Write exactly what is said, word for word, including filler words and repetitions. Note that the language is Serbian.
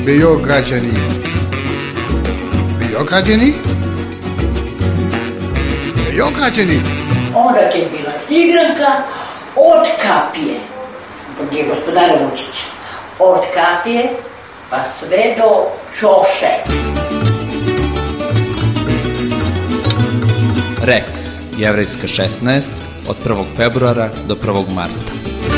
Beograđani. Beograđani? Beograđani? Onda je bila igranka od kapije, gdje je gospodara Vučića, od kapije pa sve do čoše. Reks, Jevrejska šesnaest, od prvog februara do prvog marta.